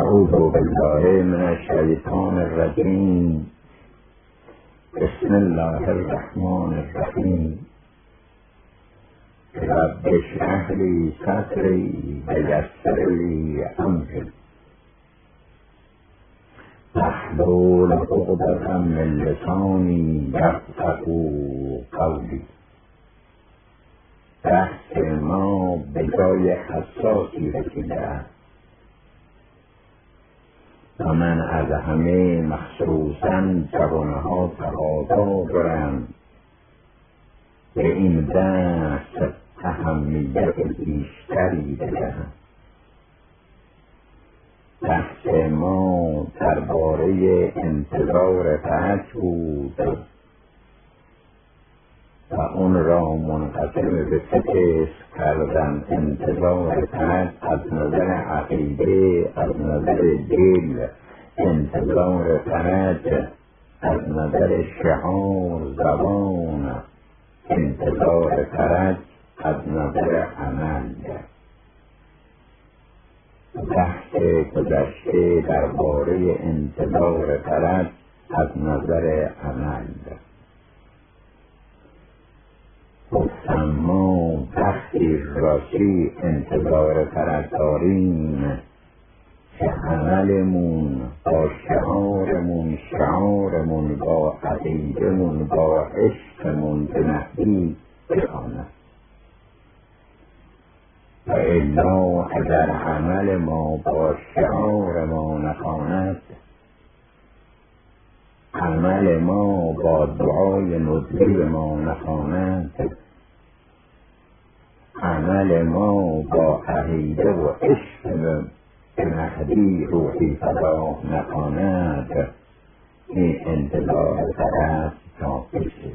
اعوذ بالله من الشیطان الرجیم. بسم الله الرحمن الرحیم. رب اشرح لی صدری ویسر لی امری واحلل عقدة من لسانی یفقهوا قولی. بحث ما به جای حساسی رسیده است و من از همه مخصوصاً جوانها تقاضا دارم به این بحث اهمیت بیشتری بدهم. بحث ما درباره انتظار فرج بود و اون را منقسم به سه قسم کردن: انتظار فرج از نظر عقیده، از نظر دل، انتظار فرج از نظر شعار زبان، انتظار فرج از نظر عمل. بحث گذشته درباره انتظار فرج از نظر عمل. گفتم ما وقتی راستی انتظار فرج داریم که عملمون با شعارمون با عقیدمون با عشقمون به مهدی بخواند، و الا اگر عمل ما با شعار ما نخواند، عمل ما با دعای نزول ما نخواند، عمل ما با عقیده و عشق به مهدی روحی فدا نخواند، این انتظار فرج ناقصه.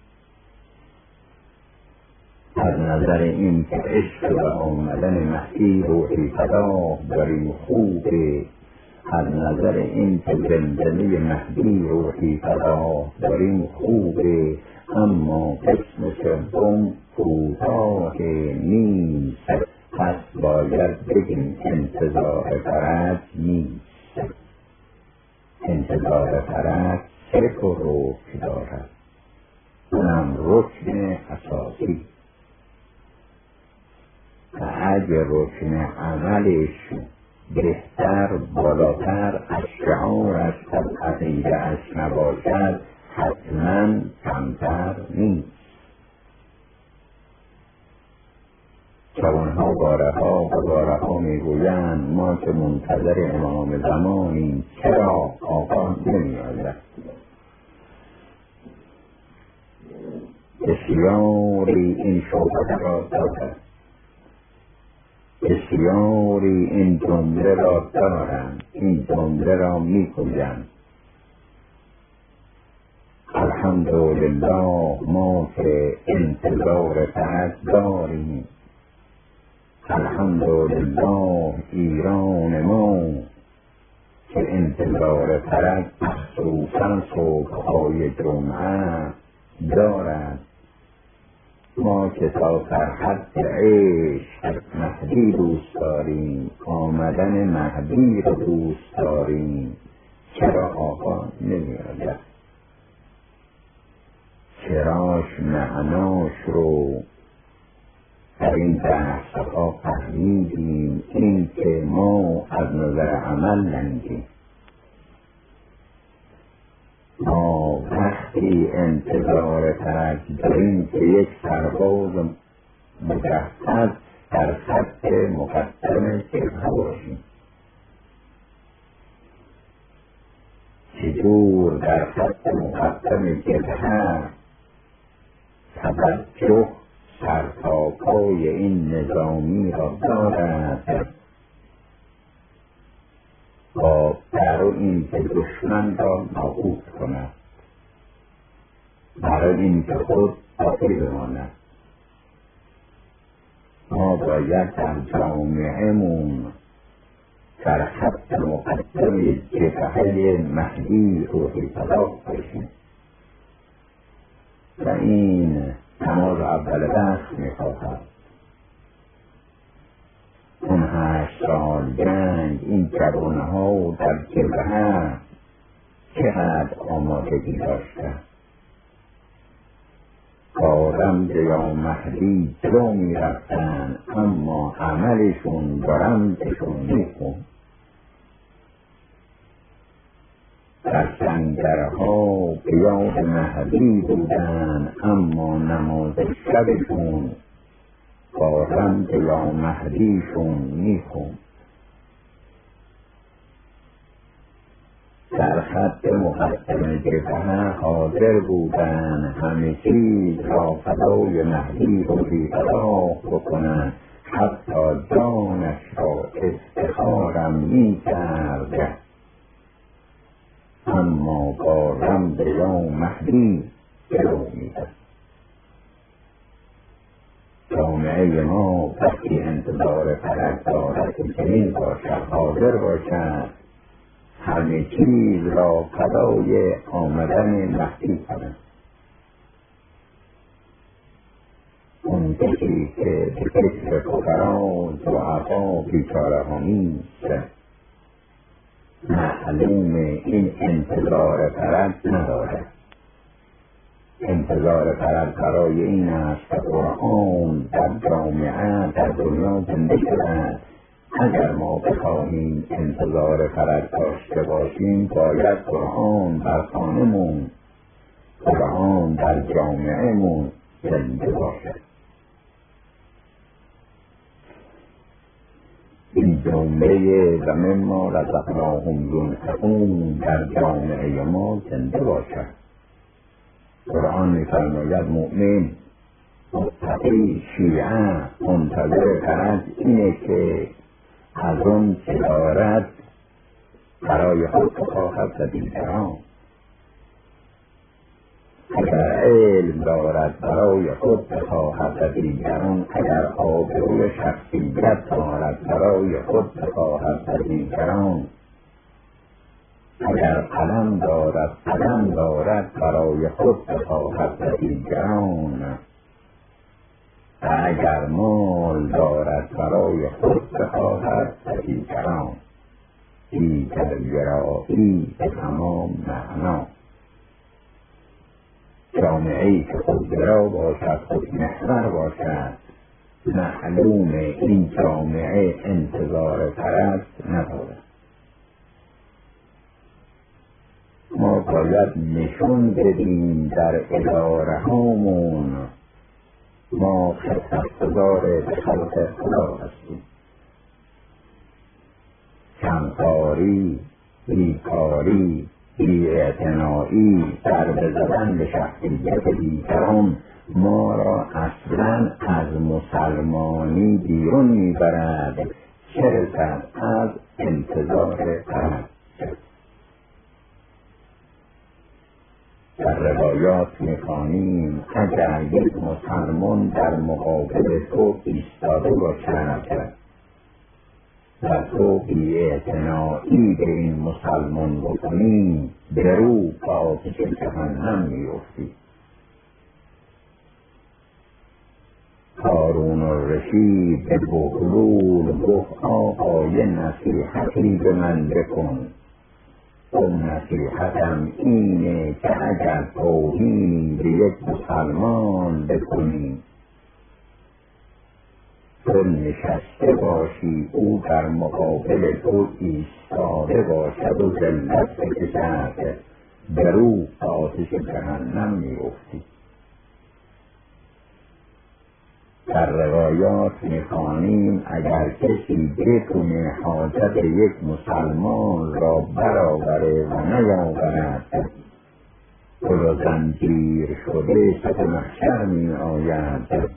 از نظر این که عشق و آمدن مهدی روحی فدا داریم خوبه، از نظر این که زمزمه مهدی روحی فدا داریم خوبه، اما قسم سوم کوتاه نیست. پس باید بگیم انتظار فرج نیست. انتظار فرج سه رکن دارد، اونم رکن اساسی و اگه رکن عملش بهتر بالاتر از شعارش از عقیده‌اش نباشد، حتما کمتر نیست. جوانها بارها میگویند ما که منتظر امام زمانیم، چرا آقا نمیآید؟ بسیاری این شبهه را دارد، بسیاری این جمله را دارند، این جمله را میگویند الحمدلله ما که انتظار فرج داریم، الحمدلله ایران ما که انتظار فرج مخصوصاً صبح‌های جمعه دارد، ما که تا سرحد عشق مهدی دوست داریم، آمدن مهدی رو دوست داریم، چرا آقا نمی‌آید؟ چراش معناش رو در این بحث‌ها فهمیدیم، این که ما از نظر عمل ننگیم. ما وقتی انتظار فرج داریم که یک سرباز مجهز در خط مقدم جبهه باشیم. چطور در خط مقدم جبهه توجه سرتاپای این نظامی را دارد با برای این که دشمن را نابود کند، برای این که خود باقی بماند. ما باید در جامعه‌مون در خط مقدم جبهه مهدی روحی فدا باشیم و این نماز اول بحث می‌خواهد. اون 8 سال جنگ این جوانها در جبهه چقدر آمادگی داشتند. با رمز یا مهدی جلو می رفتن، اما عملشون با رمزشون میخون. در سنگرها به یاد مهدی بودن، اما نماز شبشون با رمز یا مهدیشون میخون. در خط مقدم جبهه حاضر بودن، همه چیز را فدای مهدی روزی فدا بکنن، حتی جانش را استخارم میکرد، اما با رمز یا مهدی جلو می‌رفت. جامعه ما وقتی انتظار فرج دارد که چنین باشد، حاضر باشد همه چیز را فدای آمدن مهدی کند. اون کسی که به فکر فقرا ضعفا بیچاره‌ها نیست، معلوم این انتظار فرج ندارد. انتظار فرج برای این است که قرآن در جامعه در دنیا زنده شود. اگر ما بخواهیم انتظار فرج داشته باشیم، باید قرآن در خانه‌مون، قرآن در جامعه‌مون زنده باشد. این جمله و مما رزقناهم ينفقون در جامعه ما زنده باشد. قرآن می‌فرماید مؤمن متقی شیعه منتظر فرج اینه که از اون چه دارد برای خود بخواهد و دیگران. اگر علم دارد برای خود بخواهد و دیگران، اگر آبروی شخصیت دارد برای خود بخواهد و دیگران، اگر قلم دارد برای خود بخواهد و دیگران، و اگر مال دارد برای خود بخواهد و دیگران. دیگر گرایی به تمام معنا. جامعه‌ای که خودگرا باشد، خودمحور باشد، معلوم این جامعه انتظار فرج ندارد. ما باید نشون بدیم در اداره هامون ما خدمتگزار به خلق خدا هستیم. کمکاری، بیکاری، بی‌اعتنایی، ضربه زدن به شخصیت دیگران ما را اصلا از مسلمانی بیرون میبرد، چه رسد از انتظار فرج. در روایات می‌خوانیم اگر یک مسلمان در مقابل تو ایستاده باشد و تو بی‌اعتنایی به این مسلمان بکنی، به رو به آتش جهنم می‌افتی. هارون الرشید به بهلول گفت آقا یه نصیحتی به من بکن. اون نصیحتم اینه که اگر توهینی به یک مسلمان بکنی، تو نشسته باشی، او در مقابل تو ایستاده باشد و ذلت بکشد، به رو آتش جهنم می‌افتی. در روایات می‌خوانیم اگر کسی بتونه حاجت یک مسلمان را برآوره و نیاورد، او را زنجیر شده سر محشر می‌آید.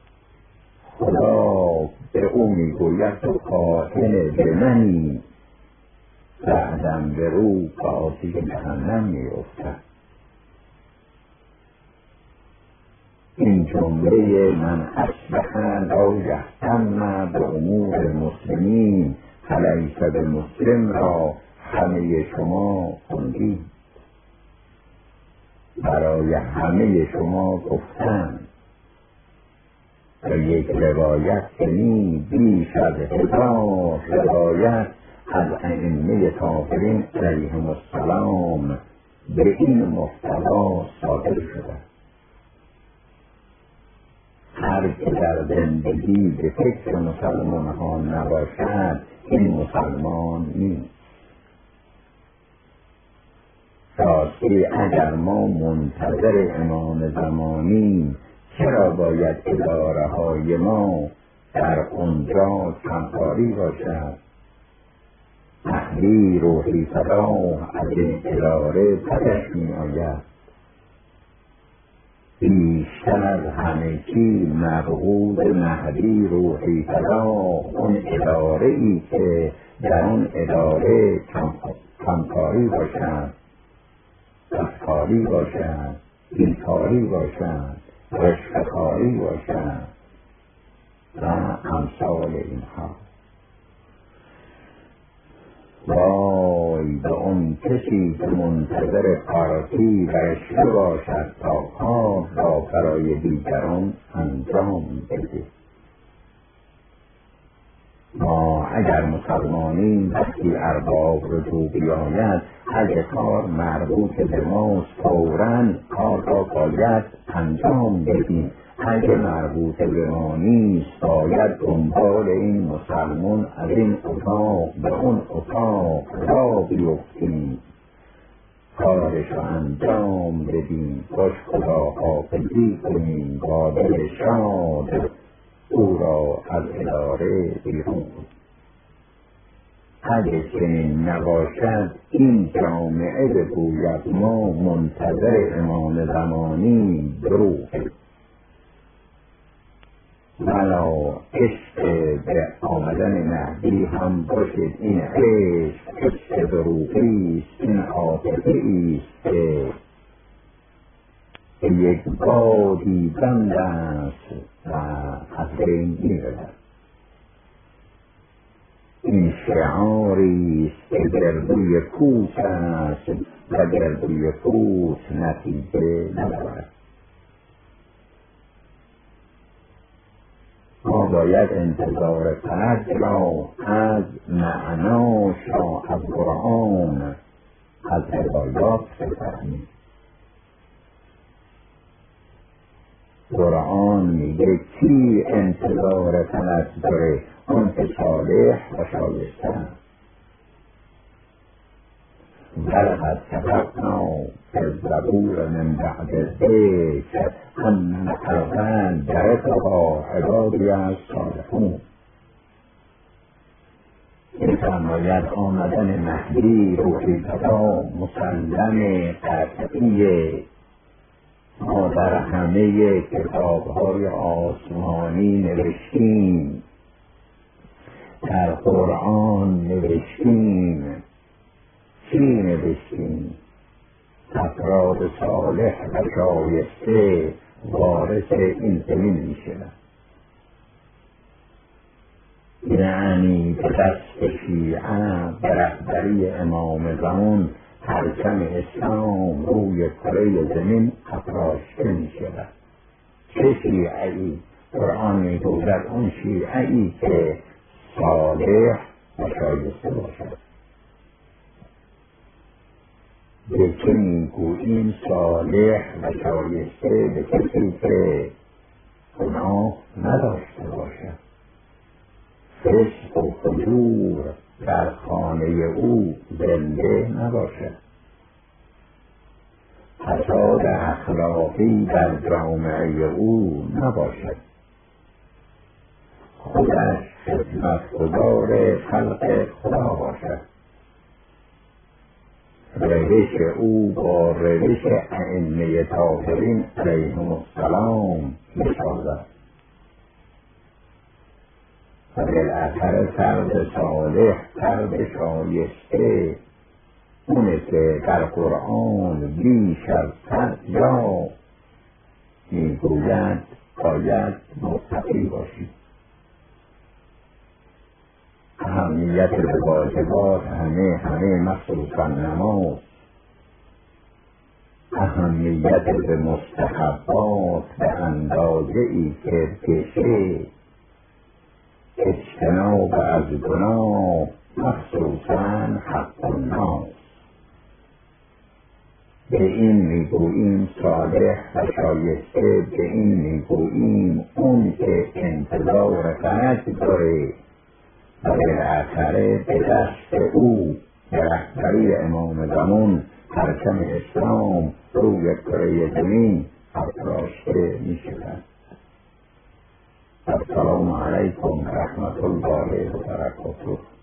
خدا به او میگوید تو قاتل به منی، بعدم به رو به آتش جهنم می‌افتد. این جمله من اصبح لا یهتم به امور المسلمین فلیس بمسلم را همه شما خوندید. برای همه شما گفتن و یک روایت کنی بیش از 1000 روایت از ائمه طاهرین علیهم السلام به این محتوا صادر شده. هر که در زندگی به فکر مسلمان ها نباشد این مسلمان نیست. راستی اگر ما منتظر امام زمانیم چرا باید اداره های ما در اونجا کمکاری باشد؟ مهدی روحی فدا از این اداره پسش می آید. بیشتر از همه چی مبعوث مهدی روحی فدا اون اداره ای که در اون اداره کمکاری باشد، دستکاری باشد، بیکاری باشد، رشوه‌خواری باشد و امثال اینها. وای به اون کسی که منتظر پارتی و رشوه باشد تا کار را برای دیگران انجام بده. ما اگر مسلمانیم وقتی ارباب رجوع بیاید اگه کار مربوط به ماست فوراً کار را باید انجام بدیم. اگه مربوط به ما نیست باید دنبال این مسلمان از این اتاق به اون اتاق را بیفتیم، کارش را انجام بدیم، خوش خدا حافظی کنیم، با دل شاد او را از اداره بیرون. اگه چنین نباشد این جامعه بگوید ما منتظر امام زمانی دروغه. ولا عشق به آمدن مهدی هم باشد این عشق دروغی است، این عاطفی است که یک بادی بند است و از بین می‌رود. این شعاری است که گردوی کوس است و گردوی کوس نتیجه ندارد. ما باید انتظار فرد را از معناش را از قرآن از روایات بفهمیم. قرآن میگه کی انتظار فرد داره؟ اون که صالح و شایسته است. ولقد كتبنا في الزبور من بعد الذكر أن الأرض يرثها عبادي الصالحون. می‌فرماید آمدن مهدی روحی فدا مسلم قطعیه. ما در همه کتاب‌های آسمانی نوشتیم، در قرآن نوشتیم. چی نوشتیم؟ افراد صالح و شایسته وارث این زمین میشوند. یعنی به دست شیعه به رهبری امام زمان پرچم اسلام روی کره زمین افراشته میشود. چه شیعه‌ای؟ قرآن میگوید اون شیعه‌ای که صالح و شایسته باشد. به که میگوییم صالح و شایسته؟ به کسی که گناه نداشته باشد، فسق و فجور در خانه او زنده نباشد، فساد اخلاقی در جامعه او نباشد، خودش خدمتگزار خلق خدا باشد، روش او با روش ائمه طاهرین علیهم السلام میسازد. و بالاخره فرد صالح، فرد شایسته اونه که در قرآن بیش از 100 جا میگوید باید متقی باشید. اهمیت به واجبات همه مخصوصا نماز اهمیت به مستحبات به اندازه ای که بشه، اجتناب از گناه مخصوصا حق الناس. به این میگوییم صالح و شایسته، به این میگوییم اون که انتظار غلط داره و بالاخره به دست او به رهبری امام زمان پرچم اسلام روی کره زمین افراشته می شود. السلام علیکم و رحمت الله و برکاته.